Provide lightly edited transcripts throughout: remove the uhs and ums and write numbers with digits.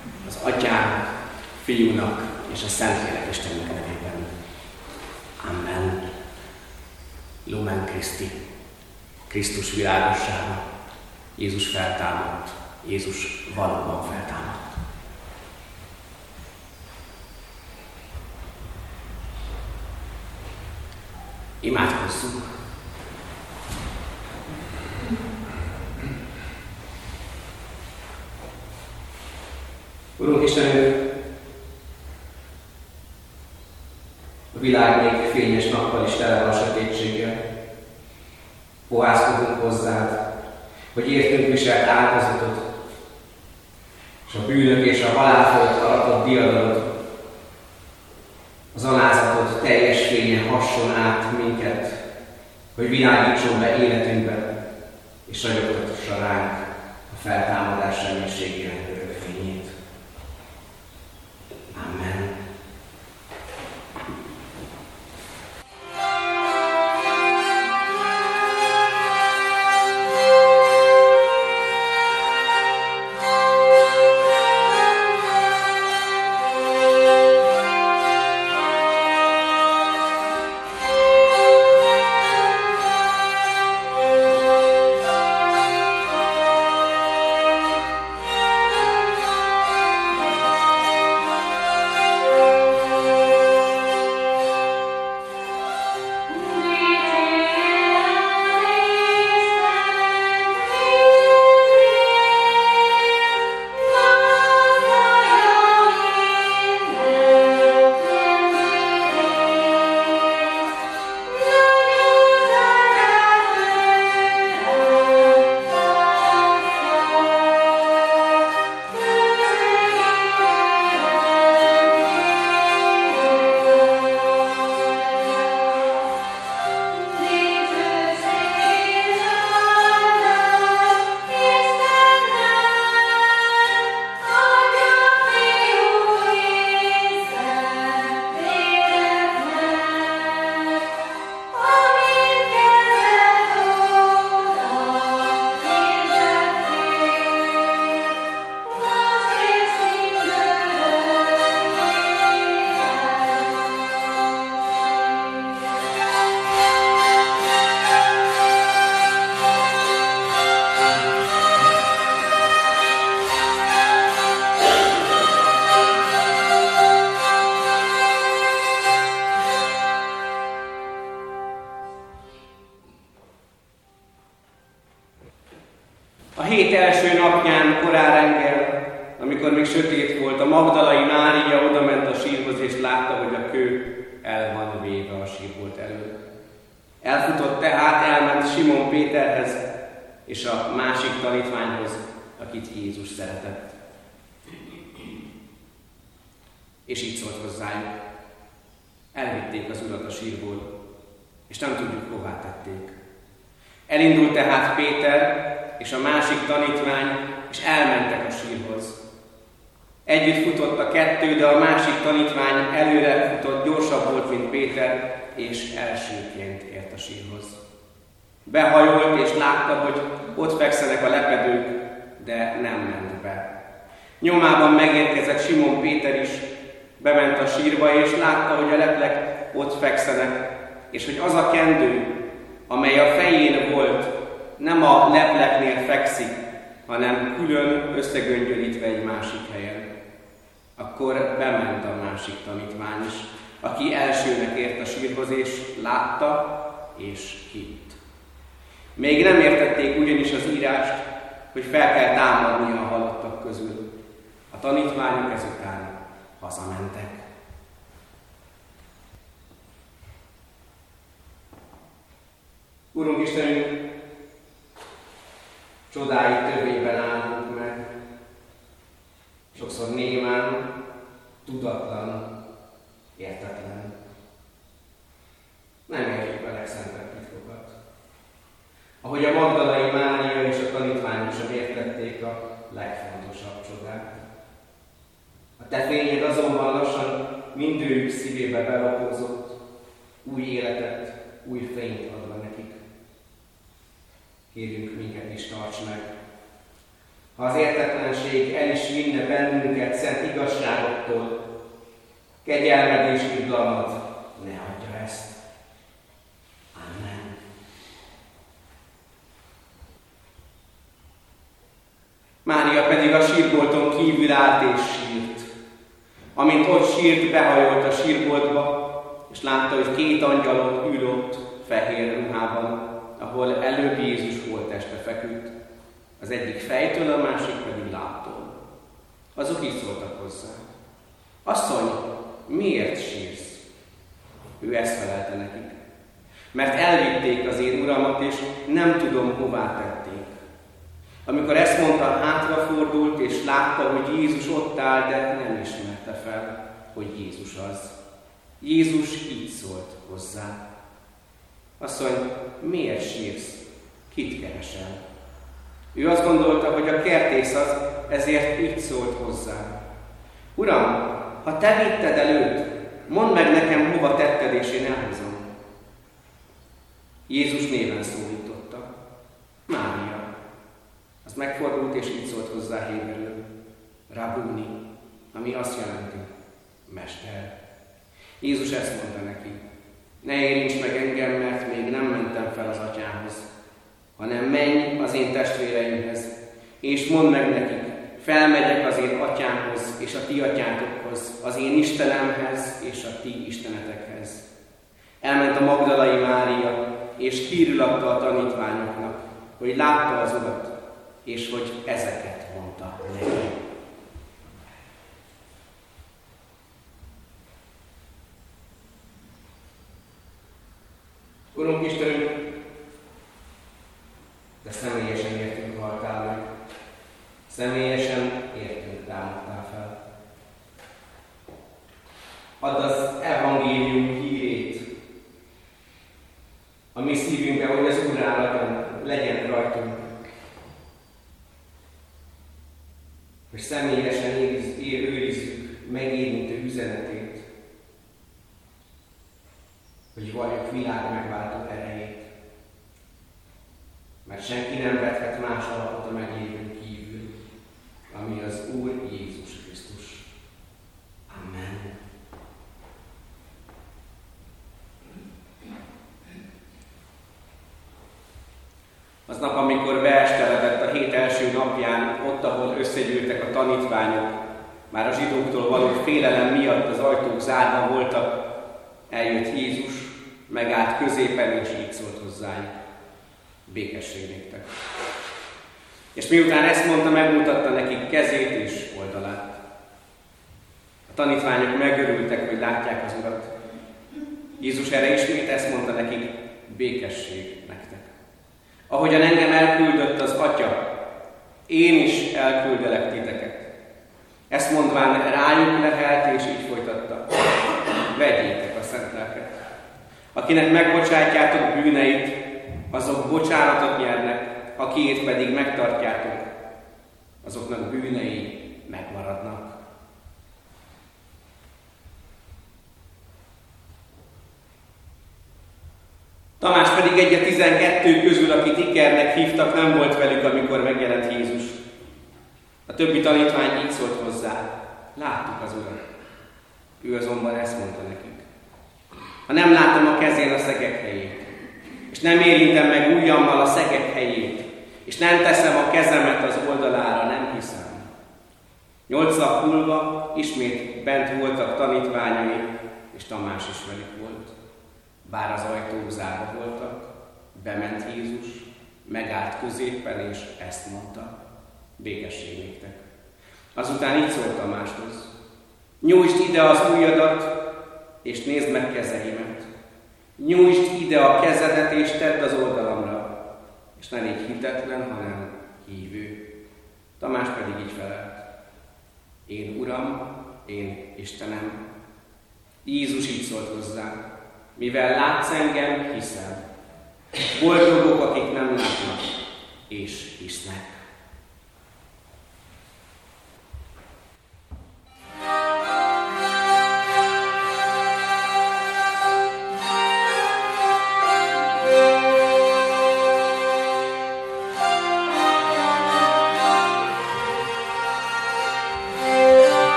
Az Atyának, Fiúnak és a Szentlélek Istennek nevében. Amen. Lumen Christi. Krisztus világossága. Jézus feltámadt. Jézus valóban feltámadt. Imádkozzunk. Urunk Istenünk, a világ még fényes nappal is tele van a sötétséggel. Fohászkodunk hozzád, hogy értünk viselt áldozatot, és a bűnök és a halál fölött aratott diadalod, az alázatod teljes fényen hasson át minket, hogy világítson be életünkbe, és ragyogtassa ránk a feltámadás reménységének örök fényét. Amen. A hét első napján korán reggel, amikor még sötét volt, a Magdalai Mária odament a sírhoz, és látta, hogy a kő el van véve a sírbolt elől. Elfutott tehát, elment Simon Péterhez és a másik tanítványhoz, akit Jézus szeretett. És így szólt hozzájuk. Elvitték az Urat a sírból, és nem tudjuk, hová tették. Elindult tehát Péter és a másik tanítvány, és elmentek a sírhoz. Együtt futott a kettő, de a másik tanítvány előre futott, gyorsabb volt, mint Péter, és elsőként ért a sírhoz. Behajolt, és látta, hogy ott fekszenek a lepedők, de nem ment be. Nyomában megérkezett Simon Péter is, bement a sírba, és látta, hogy a leplek ott fekszenek, és hogy az a kendő, amely a fején volt, nem a lepleknél fekszik, hanem külön összegöngyölítve egy másik helyen. Akkor bement a másik tanítvány is, aki elsőnek ért a sírhoz, és látta, és hitt. Még nem értették ugyanis az írást, hogy fel kell támadni a halottak közül. A tanítványok ezután hazamentek. Urunk Istenünk, csodáid tövében állunk meg. Sokszor némán, tudatlan, értetlen. Nem értjük a legszentebb titkokat. Ahogy a Magdalai Mária és a tanítványok sem értették a legfontosabb csodát. A te fényed azonban lassan mindőjük szívébe belapózott, új életet, új fényt adva nekik. Kérjünk, minket is tarts meg, ha az értetlenség el is vinne bennünket szent igazságoktól, kegyelmed és irgalmat ne adja ezt. Amen. Mária pedig a sírbolton kívül állt és sírt. Amint ott sírt, behajolt a sírboltba, és látta, hogy 2 angyal ott ül ott fehér ruhában, ahol előbb Jézus holtteste feküdt, az egyik fejtől, a másik pedig lábtól. Azok így szóltak hozzá: Asszony, miért sírsz? Ő ezt felelte nekik: mert elvitték az én uramat, és nem tudom, hová tették. Amikor ezt mondta, hátrafordult, és látta, hogy Jézus ott áll, de nem ismerte fel, hogy Jézus az. Jézus így szólt hozzá: Asszony, miért sírsz? Kit keresel? Ő azt gondolta, hogy a kertész az, ezért így szólt hozzá: Uram, ha te vitted előtt, mondd meg nekem, hova tetted, és én elhozom. Jézus néven szólította: Mária. Az megfordult, és így szólt hozzá héberül: Rabuni, ami azt jelenti: Mester. Jézus ezt mondta neki: Ne érints meg engem, mert még nem mentem fel az atyához, hanem menj az én testvéreimhez, és mondd meg nekik: felmegyek az én atyámhoz, és a ti atyátokhoz, az én Istenemhez, és a ti istenetekhez. Elment a Magdalai Mária, és hírül adta a tanítványoknak, hogy látta az Urat, és hogy ezeket mondta neki. Urunk Istenünk, de személyesen értünk haltál meg, személyesen értünk támadtál fel. Add az evangélium hírét a mi szívünkbe, hogy az Úr állaton legyen rajtunk, hogy személyesen őrizzük megérintő üzenetét, hogy valljuk világ megváltó erejét, mert senki nem vethet más alapot a meglévőn kívül, ami az Úr Jézus Krisztus. Amen. Aznap, amikor beesteledett a hét első napján, ott, ahol összegyűltek a tanítványok, már a zsidóktól való félelem miatt az ajtók zárva voltak, eljött Jézus, megállt középen, és így szólt hozzájuk: Békesség néktek. És miután ezt mondta, megmutatta nekik kezét és oldalát. A tanítványok megörültek, hogy látják az Urat. Jézus erre ismét ezt mondta nekik: békesség nektek. Ahogyan engem elküldött az Atya, én is elküldelek titeket. Ezt mondván rájuk lehelt, és így folytatta: vegyétek a szent lelket. Akinek megbocsátjátok bűneit, azok bocsánatot nyernek, akiét pedig megtartjátok, azoknak bűnei megmaradnak. Tamás pedig egy a 12 közül, akit Ikernek hívtak, nem volt velük, amikor megjelent Jézus. A többi tanítvány így szólt hozzá: láttuk az Urat. Ő azonban ezt mondta nekik: ha nem látom a kezén a szegek helyét, és nem érintem meg ujjammal a szegek helyét, és nem teszem a kezemet az oldalára, nem hiszem. 8 nap múlva ismét bent voltak tanítványai, és Tamás is velük volt. Bár az ajtók zárva voltak, bement Jézus, megállt középen, és ezt mondta: békesség néktek. Azután így szólt Tamáshoz: nyújtsd ide az ujjadat, és nézd meg kezeimet. Nyújtsd ide a kezedet, és tedd az oldalamra, és ne légy hitetlen, hanem hívő. Tamás pedig így felelt: én Uram, én Istenem. Jézus így szólt hozzá: mivel látsz engem, hiszem. Boldogok, akik nem látnak, és hisznek.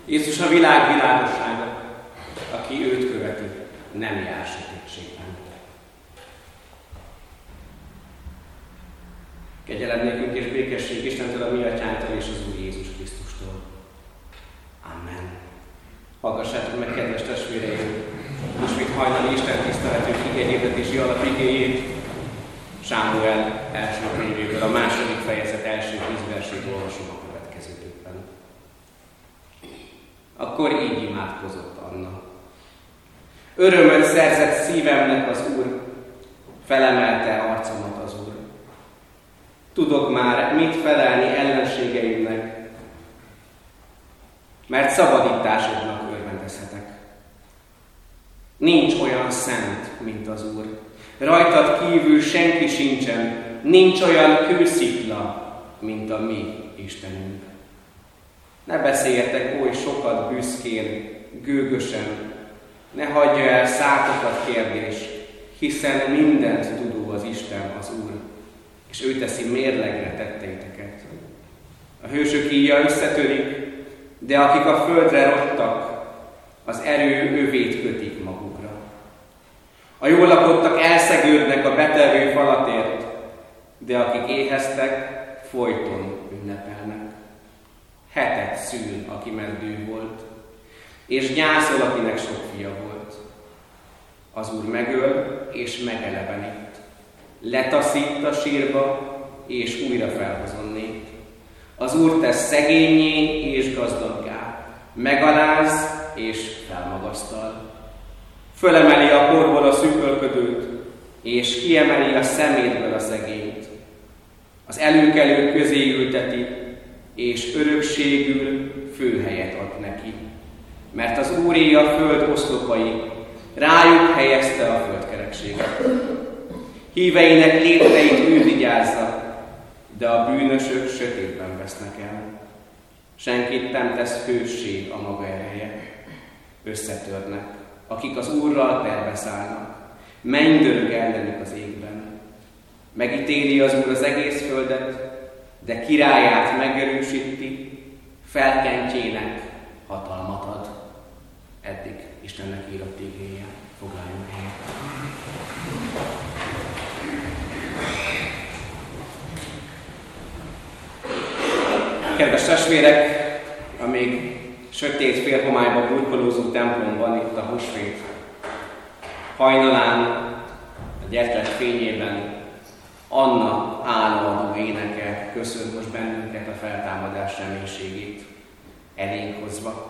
Jézus a világ világossága, aki őt követi, nem jár sötétségben. Kegyelem nékünk és békesség Istentől, a mi atyánktól és az Úr Jézus Krisztustól. Amen. Hallgassátok meg, kedves testvéreim, ismét hajnali Isten tiszteletünk igényhirdetési alapigéjét, Sámuel első könyvéből, a második fejezet első 10 versét olvasom a következőképpen. Akkor így imádkozott Anna. Örömöt szerzett szívemnek az Úr, felemelte arcomat az Úr. Tudok már, mit felelni ellenségeimnek, mert szabadításodnak örvendezhetek. Nincs olyan szent, mint az Úr. Rajtad kívül senki sincsen, nincs olyan kőszikla, mint a mi Istenünk. Ne beszéljetek oly sokat büszkén, gőgösen, ne hagyja el szátokat kérdés, hiszen mindent tudó az Isten, az Úr, és ő teszi mérlegre tetteiteket. A hősök íja összetörik, de akik a földre rottak, az erő övét kötik magukra. A jól lakottak elszegődnek a betelvő falatért, de akik éheztek, folyton ünnepelnek. Hetet szül, aki meddő volt, és gyászol, akinek sok fia volt. Az Úr megöl és megelevenít. Letaszít a sírba, és újra felhozonnét. Az Úr tesz szegénnyé és gazdaggá, megaláz és felmagasztal. Fölemeli a porból a szűkölködőt, és kiemeli a szemétből a szegényt. Az előkelők közé ülteti, és örökségül főhelyet ad neki. Mert az Úré a föld oszlopai, rájuk helyezte a földkerekséget. Híveinek lépteit ő vigyázza, de a bűnösök sötétben vesznek el. Senkit nem tesz hősség a maga ereje. Összetörnek, akik az Úrral terve szállnak. Mennydörög ellenük az égben. Megítéli az Úr az egész földet, de királyát megerősíti, felkentjének hatalmat ad. Eddig Istennek írott igéje. Foglaljunk helyet. Kedves testvérek, a még sötét félhomályba burkolózó templomban itt a húsvét hajnalán, a gyertyák fényében Anna állandó éneke köszönt most bennünket a feltámadás reménységét elénk hozva.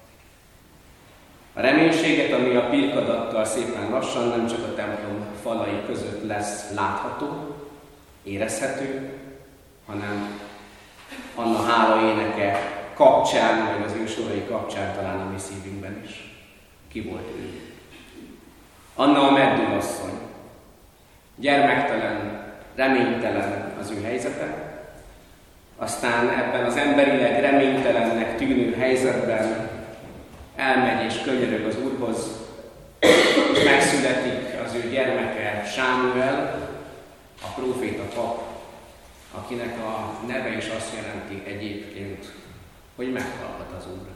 A reménységet, ami a pirkadattal szépen lassan nem csak a templom falai között lesz látható, érezhető, hanem Anna hála éneke kapcsán, vagy az ő sorai kapcsán talán a mi szívünkben is. Ki volt ő? Anna a meddő asszony. Gyermektelen, reménytelen az ő helyzete. Aztán ebben az emberileg reménytelennek tűnő helyzetben elmegy és könyörög az Úrhoz, és megszületik az ő gyermeke Sámuel, a próféta pap, akinek a neve is azt jelenti egyébként, hogy meghallgat az Úr.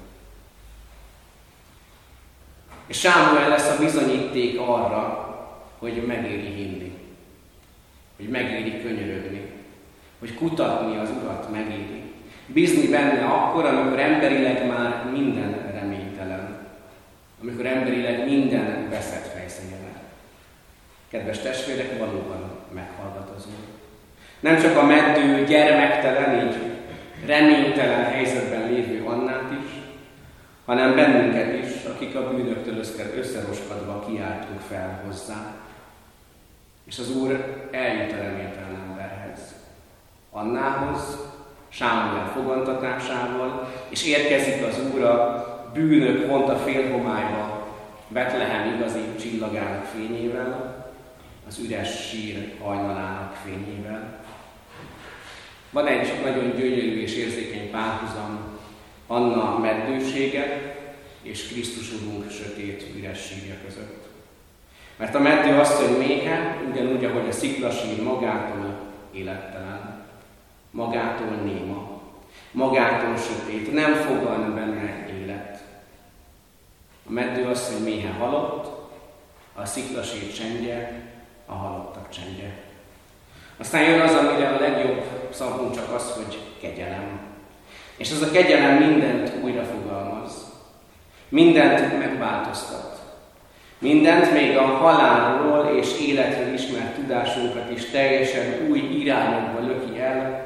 És Sámuel lesz a bizonyíték arra, hogy megéri hinni, hogy megéri könyörögni, hogy kutatni az Urat megéri. Bízni benne akkor, amikor emberileg már minden reménytelen, amikor emberileg minden veszett fejszényen. Kedves testvérek, valóban meghallgat az Úr. Nem csak a meddő, gyermektelen, így reménytelen helyzetben lévő Annát is, hanem bennünket is, akik a bűnöktől összeroskadva kiáltunk fel hozzá. És az Úr eljut a reménytelen emberhez, Annához, Sámuel fogantatásával, és érkezik az Úr a bűnök vont a félhomályba, Betlehem igazi csillagának fényével, az üres sír hajnalának fényével. Van egy nagyon gyönyörű és érzékeny párhuzam Anna meddősége és Krisztus Urunk sötét üres sírja között. Mert a meddő asszony méhe, ugyanúgy, ahogy a sziklasír magától élettelen, magától néma. magától sötét, nem fogan benne élet. A meddőasszony méhe halott, a sziklasét csendje, a halottak csendje. Aztán jön az, amire a legjobb szavunk csak az, hogy kegyelem. És az a kegyelem mindent újra fogalmaz. Mindent megváltoztat. Mindent, még a halálról és életről ismert tudásunkat is teljesen új irányokba löki el,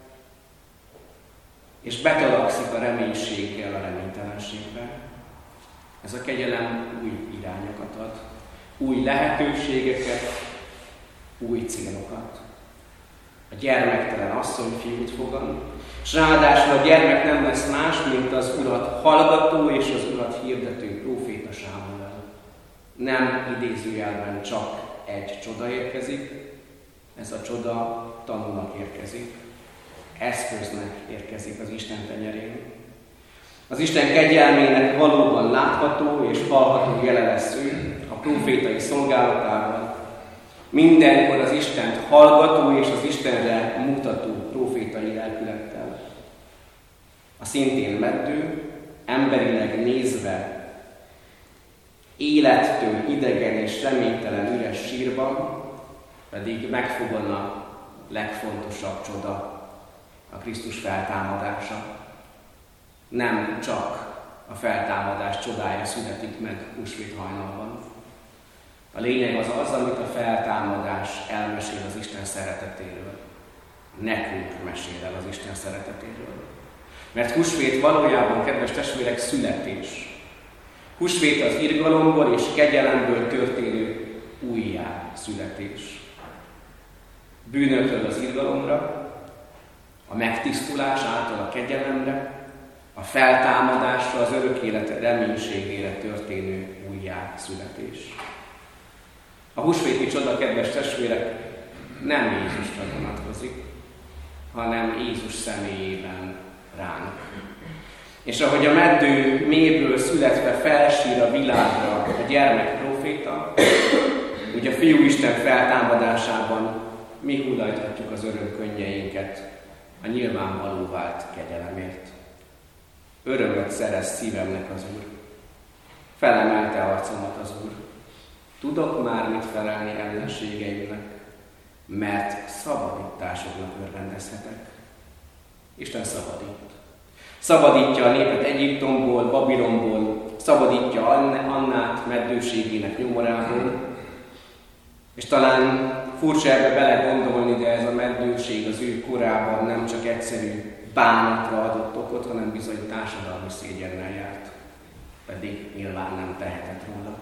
és betalakszik a reménységgel a reménytelenségbe. Ez a kegyelem új irányokat ad, új lehetőségeket, új célokat. A gyermektelen asszony fiút fogad, és ráadásul a gyermek nem lesz más, mint az Urat hallgató és az Urat hirdető próféta Sámuel. Nem idézőjelben csak egy csoda érkezik, ez a csoda tanúnak érkezik, eszköznek érkezik az Isten tenyerén. Az Isten kegyelmének valóban látható és hallható jele lesz ő a prófétai szolgálatával. Mindenkor az Istent hallgató és az Istenre mutató prófétai lelkülettel. A szintén meddő, emberileg nézve, élettől idegen és reménytelen üres sírban pedig megfogan a legfontosabb csoda, a Krisztus feltámadása. Nem csak a feltámadás csodája születik meg húsvét hajnalban. A lényeg az, amit a feltámadás elmesél az Isten szeretetéről. Nekünk mesél el az Isten szeretetéről. Mert húsvét valójában, kedves testvérek, születés. Húsvét az irgalomból és kegyelemből történő újjá születés. Bűnökről az irgalomra, a megtisztulás által a kegyelemre, a feltámadásra, az örök élet reménységére történő újjá születés. A húsvéti csoda, kedves testvérek, nem Jézusra vonatkozik, hanem Jézus személyében ránk. És ahogy a meddő mélyből születve felsír a világra a gyermek próféta, úgy a Fiúisten feltámadásában mi hullajthatjuk az örömkönnyeinket a nyilvánvaló vált kegyelemért. Örömöt szerez szívemnek az Úr. Felemelte arcomat az Úr. Tudok már mit felelni ellenségeimnek, mert szabadításoknak örvendezhetek. Isten szabadít. Szabadítja a népet Egyiptomból, Babilonból, szabadítja Annát meddőségének nyomorából, és talán furcsa ebbe belegondolni, de ez a meddőség az ő korában nem csak egyszerű bánatra adott okot, hanem bizony társadalmi szégyennel járt. Pedig nyilván nem tehetett róla.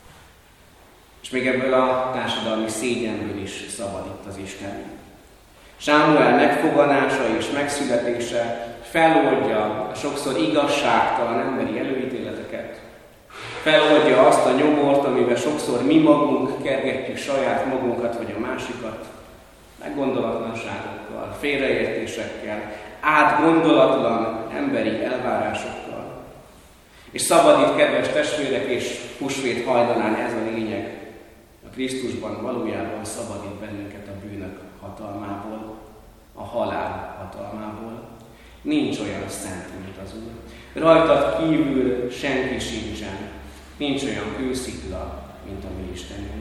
És még ebből a társadalmi szégyenből is szabadít az Isten. Sámuel megfoganása és megszületése feloldja a sokszor igazságtalan emberi előítéleteket. Feloldja azt a nyomort, amiben sokszor mi magunk kergetjük saját magunkat vagy a másikat, meggondolatlanságokkal, félreértésekkel, átgondolatlan emberi elvárásokkal. És szabadít, kedves testvérek, és húsvét hajnalán ez a lényeg. A Krisztusban valójában szabadít bennünket a bűnök hatalmából, a halál hatalmából. Nincs olyan szent, mint az Úr. Rajtad kívül senki sincsen. Nincs olyan kőszikla, mint a mi Istenünk.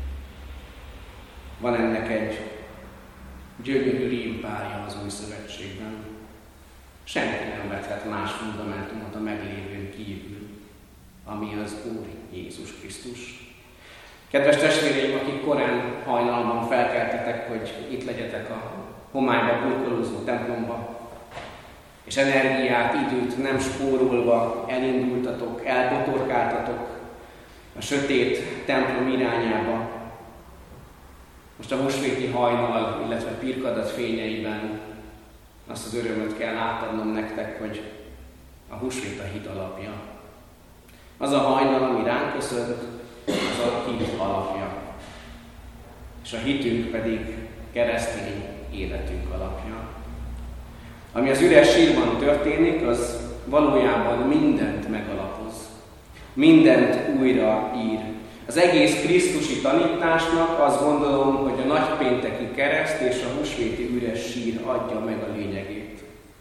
Van ennek egy gyönyörű rímpárja az Új Szövetségben. Senki nem vethet más fundamentumot a meglévőn kívül, ami az Úr Jézus Krisztus. Kedves testvéreim, akik korán hajnalban felkeltetek, hogy itt legyetek a homályba burkolózó templomba, és energiát, időt nem spórolva elindultatok, elbotorkáltatok a sötét templom irányába. Most a húsvéti hajnal, illetve pirkadat fényeiben azt az örömöt kell átadnom nektek, hogy a húsvét a hit alapja. Az a hajnal, ami ránk köszönt, az a hit alapja. És a hitünk pedig keresztény életünk alapja. Ami az üres sírban történik, az valójában mindent megalapoz. Mindent újra ír. Az egész krisztusi tanításnak azt gondolom, hogy a nagypénteki kereszt és a húsvéti üres sír adja meg a lényegét.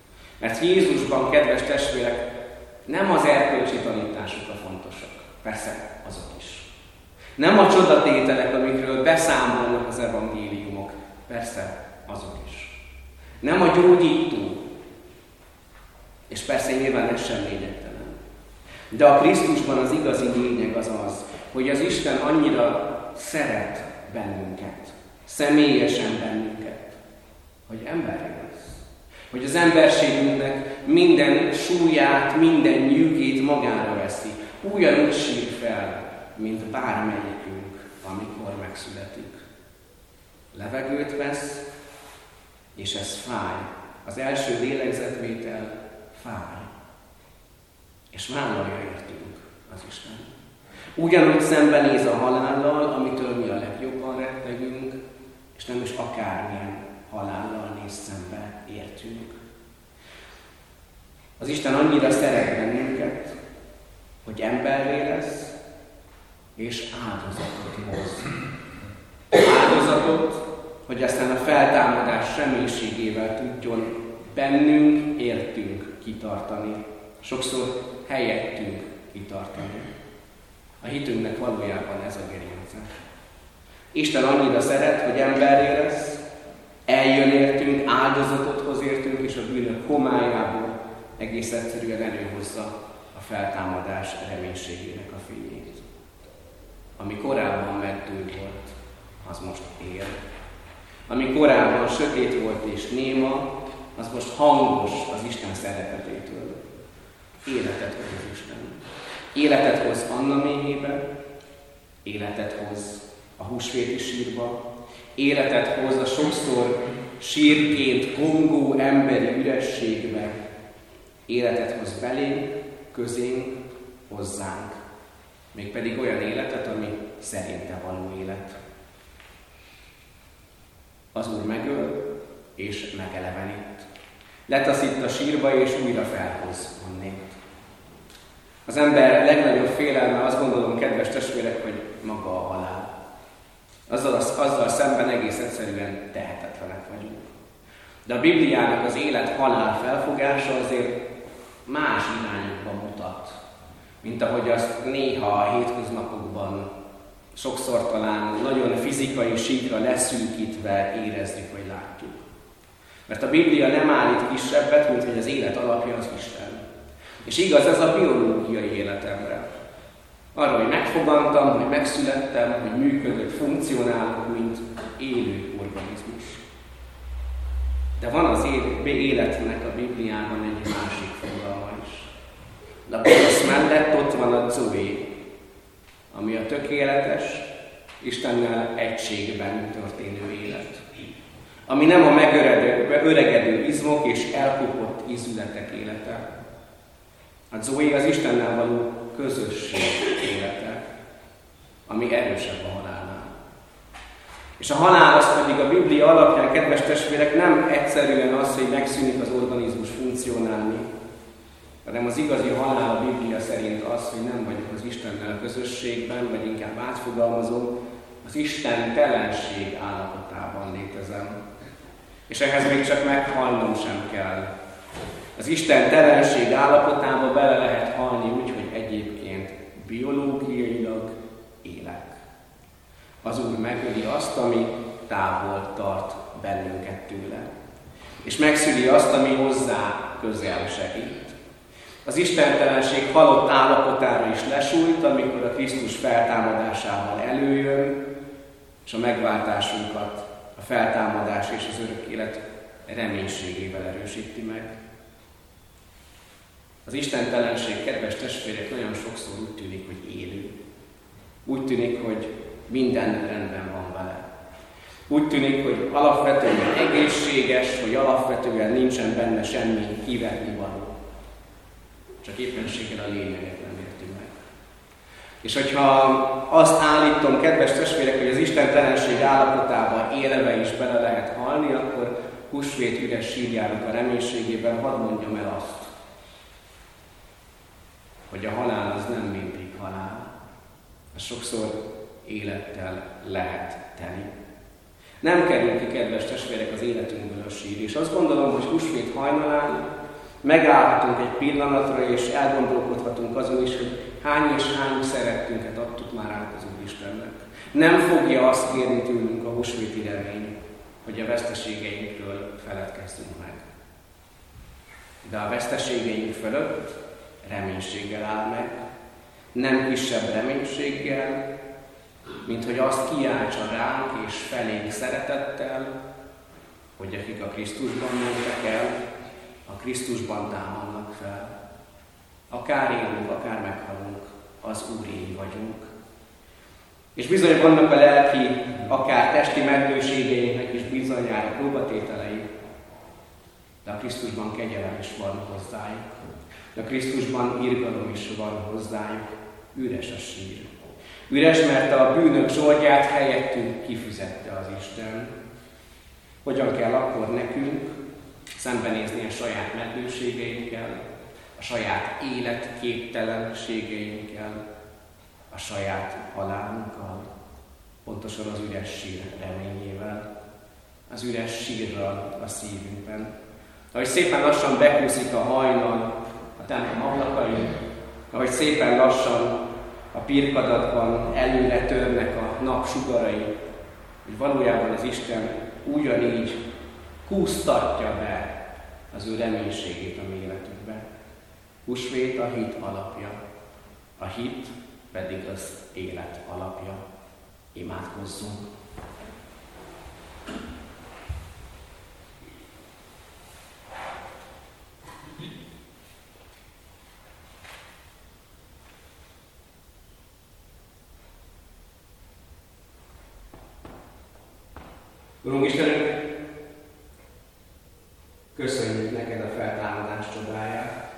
Mert Jézusban, kedves testvérek, nem az erkölcsi tanítások a fontosak. Persze, azok is. Nem a csodatételek, amikről beszámolnak az evangéliumok. Persze, azok is. Nem a gyógyító. És persze nyilván ez sem lényegtelen. De a Krisztusban az igazi lényeg az, hogy az Isten annyira szeret bennünket, személyesen bennünket, hogy emberi lesz. Hogy az emberségünknek minden súlyát, minden nyűgét magára veszi. Ugyanúgy sír fel, mint bármelyikünk, amikor megszületik. Levegőt vesz, és ez fáj. Az első lélegzetvétel fáj. És vállalja értünk az Isten. Ugyanúgy szembenéz a halállal, amitől mi a legjobban rettegünk, és nem is akármilyen halállal néz szembe értünk. Az Isten annyira szeret bennünket, hogy emberré lesz, és áldozatot hoz. Áldozatot, hogy aztán a feltámadás reménységével tudjon bennünk, értünk kitartani. Sokszor helyettünk kitartani. A hitünknek valójában ez a gerince. Isten annyira szeret, hogy emberré lesz, eljön értünk, áldozatot hoz értünk, és a bűnök homályából egész egyszerűen előhozza a feltámadás reménységének a fényét. Ami korábban meddőd volt, az most él. Ami korábban sötét volt és néma, az most hangos az Isten szeretetétől. Életet hoz az Isten. Életet hoz Anna méhébe, életet hoz a húsvéti sírba, életet hoz a sokszor sírként kongó emberi ürességbe, életet hoz belénk, közénk, hozzánk. Mégpedig olyan életet, ami szerinte való élet. Az Úr megöl és megelevenít. Letaszít a sírba és újra felhoz onnét. Az ember legnagyobb félelme, azt gondolom, kedves testvérek, hogy maga a halál. Azzal szemben egész egyszerűen tehetetlenek vagyunk. De a Bibliának az élet-halál felfogása azért más irányokba mutat, mint ahogy azt néha a hétköznapokban sokszor talán nagyon fizikai síkra leszűkítve érezzük, vagy látjuk. Mert a Biblia nem állít kisebbet, mint hogy az élet alapja az Isten. És igaz ez a biológiai életemre. Arra, hogy megfogantam, hogy megszülettem, hogy működök, funkcionálok, mint élő organizmus. De van az életnek a Bibliában egy másik fogalma is. A Logos mellett ott van a Zoe, ami a tökéletes, Istennel egységben történő élet. Ami nem a megöregedő izmok és elkopott ízületek élete. A Zoe az Istennel való közösség élete, ami erősebb a halálnál. És a halál az pedig a Biblia alapján, kedves testvérek, nem egyszerűen az, hogy megszűnik az organizmus funkcionálni, hanem az igazi halál a Biblia szerint az, hogy nem vagyok az Istennel közösségben, vagy inkább átfogalmazom, az istentelenség állapotában létezem. És ehhez még csak meghalnom sem kell. Az istentelenség állapotába bele lehet halni úgy, hogy egyébként biológiailag élek. Az Úr megöli azt, ami távol tart bennünket tőle. És megszüli azt, ami hozzá közel segít. Az istentelenség halott állapotára is lesújt, amikor a Krisztus feltámadásával előjön, és a megváltásunkat a feltámadás és az örök élet reménységével erősíti meg. Az istentelenség, kedves testvérek, nagyon sokszor úgy tűnik, hogy élő. Úgy tűnik, hogy minden rendben van vele. Úgy tűnik, hogy alapvetően egészséges, hogy alapvetően nincsen benne semmi kivetnivaló. Csak éppenséggel a lényeget nem értünk meg. És hogyha azt állítom, kedves testvérek, hogy az istentelenség állapotában élve is bele lehet halni, akkor húsvét üres sírjának a reménységében hadd mondjam el azt, hogy a halál az nem mindig halál. Az sokszor élettel lehet teli. Nem kerül ki, kedves testvérek, az életünkből a sír. És azt gondolom, hogy húsvét hajnalán Megállhatunk egy pillanatra, és elgondolkodhatunk azon is, hogy hány és hány szerettünket adtuk már át az Úristennek. Nem fogja azt kérni tőlünk a húsvéti remény, hogy a veszteségeinkről feledkezzünk meg. De a veszteségeink fölött reménységgel áll meg, nem kisebb reménységgel, mint hogy azt kiáltsa ránk és felénk szeretettel, hogy akik a Krisztusban mentek el, a Krisztusban támadnak fel. Akár élünk, akár meghalunk, az Úréi vagyunk. És bizony vannak a lelki, akár testi meddőségeinknek is bizonyára próbatételei, de a Krisztusban kegyelem is van hozzájuk. De a Krisztusban irgalom is van hozzájuk. Üres a sír. Üres, mert a bűnök zsoldját helyettünk kifizette az Isten. Hogyan kell akkor nekünk szembenézni a saját meddőségeinkkel, a saját életképtelenségeinkkel, a saját halálunkkal, pontosan az üres sír reményével, az üres sírral a szívünkben. Ahogy szépen lassan bekúszik a hajnal a templom ablakai, ahogy szépen lassan a pirkadatban előre törnek a napsugarai, hogy valójában az Isten ugyanígy kúsztatja be az ő reménységét a mi életünkbe. Húsvét a hit alapja, a hit pedig az élet alapja. Imádkozzunk! Urunk Istenünk, köszönjük neked a feltámadás csodáját,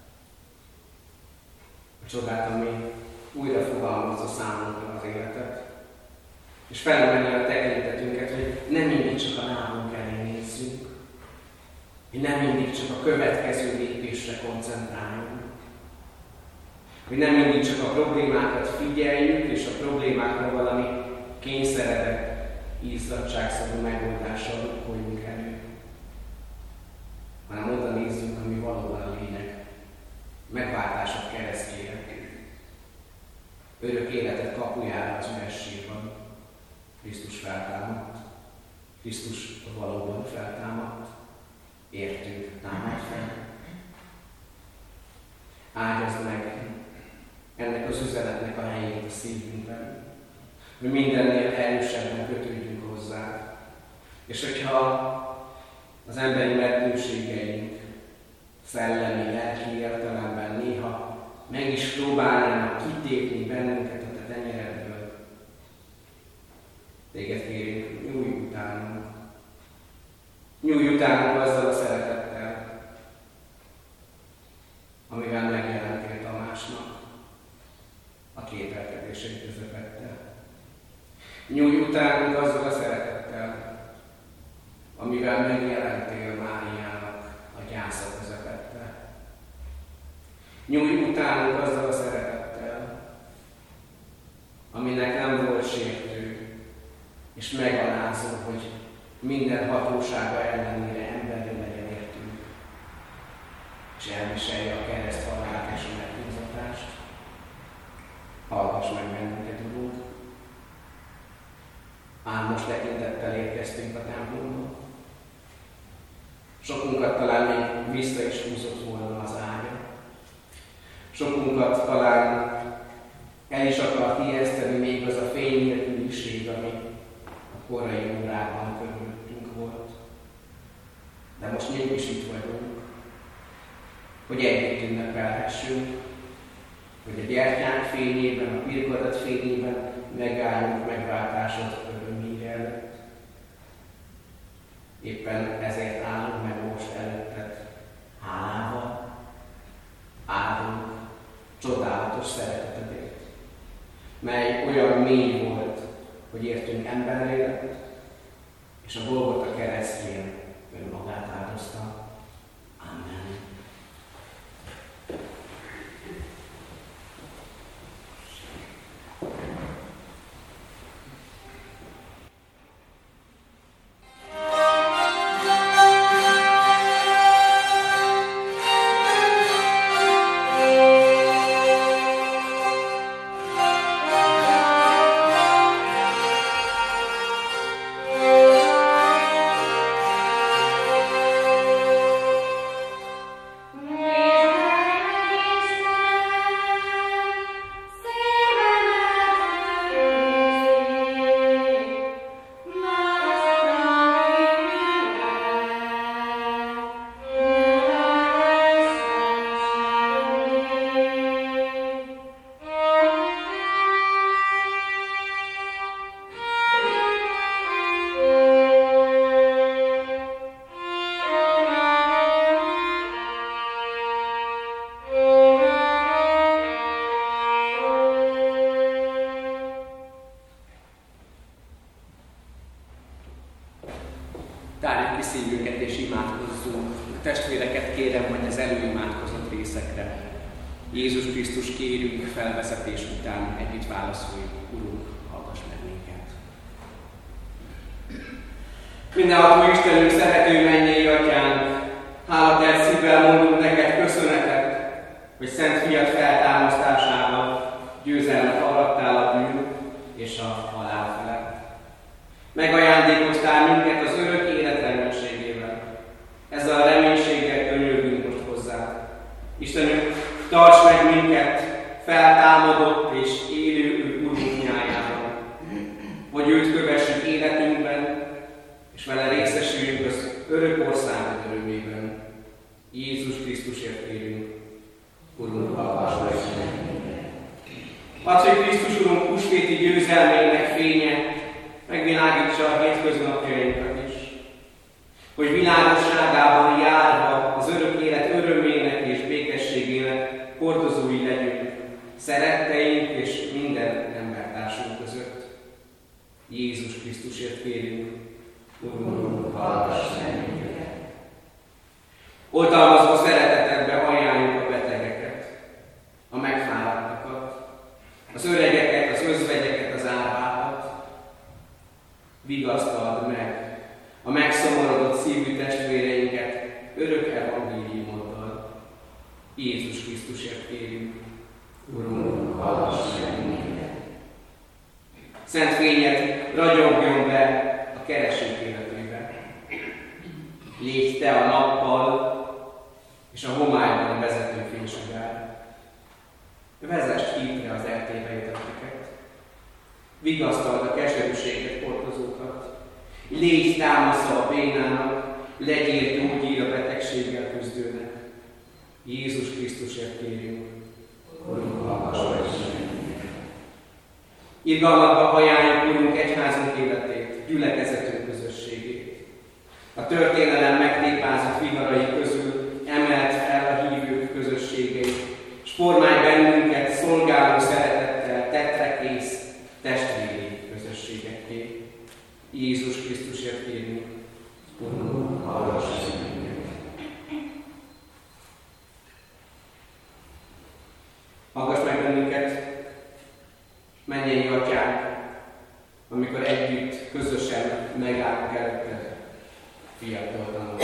a csodát, ami újra fogalmazza számunkra az életet, és felemelni a tekintetünket, hogy nem mindig csak a nálunk elé nézzünk, hogy nem mindig csak a következő lépésre koncentráljunk, hogy nem mindig csak a problémákat figyeljük, és a problémákra valami kényszeredett, izzadságszagú megoldással rukkoljunk elő, hanem oda nézzünk, ami valóban a lényeg. Megváltások keresztjére. Örök életet kapujára az üres sírban. Krisztus feltámadt. Krisztus valóban feltámadt. Értünk támad fel. Ágyazd meg ennek az üzenetnek a helyét a szívünkben, hogy mindennél erősebben kötődjünk hozzá. És hogyha az emberi meddőségeink szellemi, lelki értelemben néha meg is próbálnának kitépni bennünket a te tenyeredből, téged kérünk, nyújj utánunk. Nyújj utánunk azzal a szeretettel, amivel megjelentél Tamásnak a kételkedései közepette. Nyújj utánunk azzal a szeretettel, amivel megjelentél Máriának a gyásza közepette. Nyújj utánunk azzal a szeretettel, aminek nem volt sértő, és megalázó, hogy minden hatósága ellenére emberi legyen értünk, és elviselje a kereszt halált és a megkínzatást. Hallgass meg bennünket, Urunk! Álmos tekintettel érkeztünk a templomba. Sokunkat talán még vissza is húzott volna az ágya. Sokunkat talán el is akart ijeszteni még az a fény nélküliség, ami a korai órában körülöttünk volt. De most mégis itt vagyunk, hogy együtt ünnepelhessünk, hogy a gyertyánk fényében, a pirkadat fényében megálljunk megváltásod örömhír előtt. Éppen ezért állunk meg most előtted hálával, áldunk csodálatos szeretetedért, mely olyan mély volt, hogy értünk emberré lett, és a Golgota keresztjén önmagát áldozta. Amen. tárjuk ki szívünket és imádkozzunk. A testvéreket kérem, hogy az előimádkozott részekre. Jézus Krisztus, kérünk felvezetés után, együtt válaszoljuk. Urunk, hallgass meg minket. Mindenható Istenünk, szerető mennyei Atyánk, hálatelt szívvel mondunk neked köszönetet, hogy Szent Fiad feltámasztásával győzelmet arattál a bűn és a halál felett. Megajándékoztál minket az örök élet reménységével. Ezzel a reménységgel könyörgünk most hozzá. Istenünk, tarts meg minket feltámadott és élő Urunk nyájában, hogy őt kövessük életünkben, és vele részesüljünk az örök ország örömében. Jézus Krisztusért kérünk. Urunk, hallgass meg minket! Add, hogy Krisztus Urunk húsvéti győzelmének fénye megvilágítsa a hétköznapjainkat is, hogy világosságában járva az örök élet örömének és békességének hordozói legyünk, szeretteink és minden embertársunk között. Jézus Krisztusért kérünk. Urunk, hallgass meg minket! Oltalmazó szeretetedbe ajánljuk a betegeket, a megfáradtakat, az öregeket, az özvegyeket, az árvákat. Vigasztald meg a megszomorodott szívű testvéreinket örök evangéliumoddal. Jézus Krisztusért kérünk. Urunk, hallgass meg minket! Szent fényed ragyogjon be a keresők életébe. Légy te a nappal és a homályban vezető fénysugár. Vezess hídre az ertébe jutetteket. Vigasztald a keserűséget hordozókat. Légy támasza a bénának, legyél gyógyír a betegséggel küzdőnek. Jézus Krisztusért kérünk. Urunk, hallgass meg! Irgalmatba ajánljuk, Urunk, egyházunk életét, gyülekezetünk közösségét. A történelem megtépázott viharai közül emelt fel a hívők közösségeit, s formálj bennünket szolgáló szeretettel tetrekész testvéri közösségekké. Jézus Krisztusért kérünk. Urunk, hallgass meg minket! Hallgass meg bennünket, mennyei Atyánk, amikor együtt, közösen megállunk előtted, fiatal tanulók.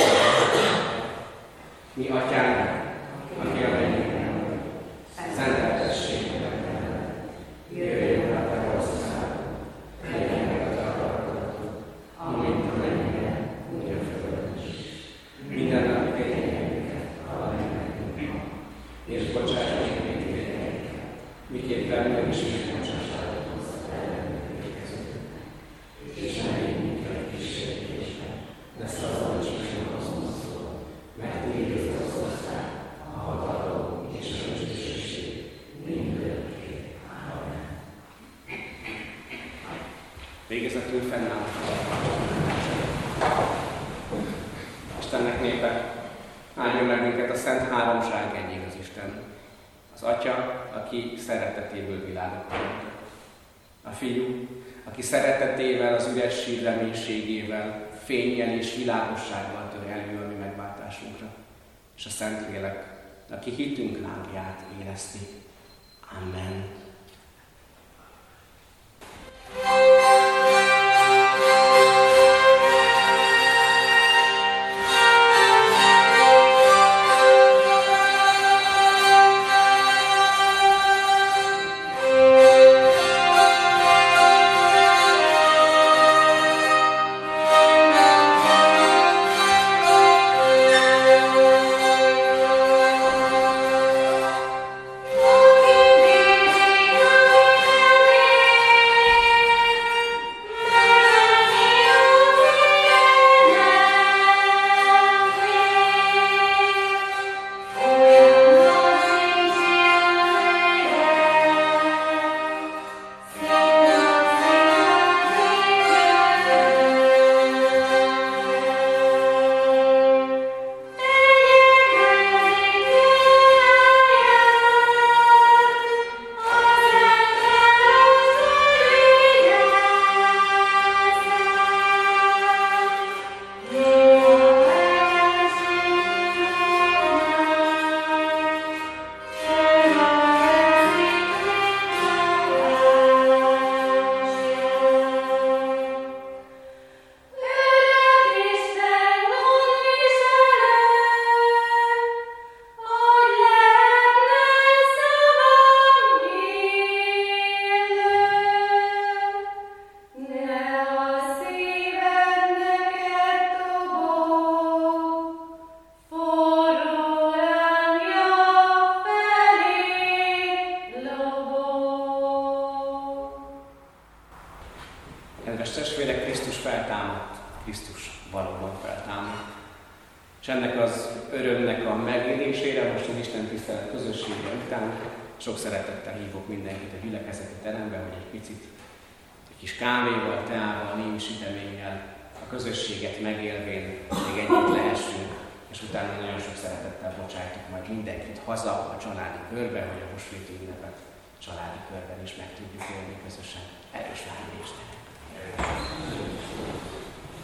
Mi Atyánk, aki a mennyekben, szenteltessék meg, jöjjön a te ország, legyen meg a te akaratod, amint a mennyben, úgy a földön is. Minden nap kegyelmünket add meg nekünk ma, és bocsáss meg vétkeinket, miképpen meg is megbocsássuk hozzá ellenünk vétkezőknek. És ne légy minket kísértésbe, de szabadíts meg a gonosztól, mert tiéd az ország, a hatalom és a dicsőség mindörökké. Amen. Végezetül fennáll. Istennek népe, áldjon meg minket a Szent Háromság egyén az Isten. Az Atya, aki szeretetéből világot teremt. A Fiú, aki szeretetével, az üres sír reménységével, fénnyel és világossággal tör elő a mi megváltásunkra. És a Szentlélek, aki hitünk lángját érezti. Amen. Thank you. ennek az örömnek a megélésére most az Isten tisztelet közössége után sok szeretettel hívok mindenkit a gyülekezeti terembe, hogy egy picit egy kis kávéval, teával, némi süteménnyel a közösséget megélvén még együtt lehessünk, és utána nagyon sok szeretettel bocsájtok majd mindenkit haza a családi körbe, hogy a húsvéti ünnepet családi körben is meg tudjuk élni közösen. Erős vágyás nektek!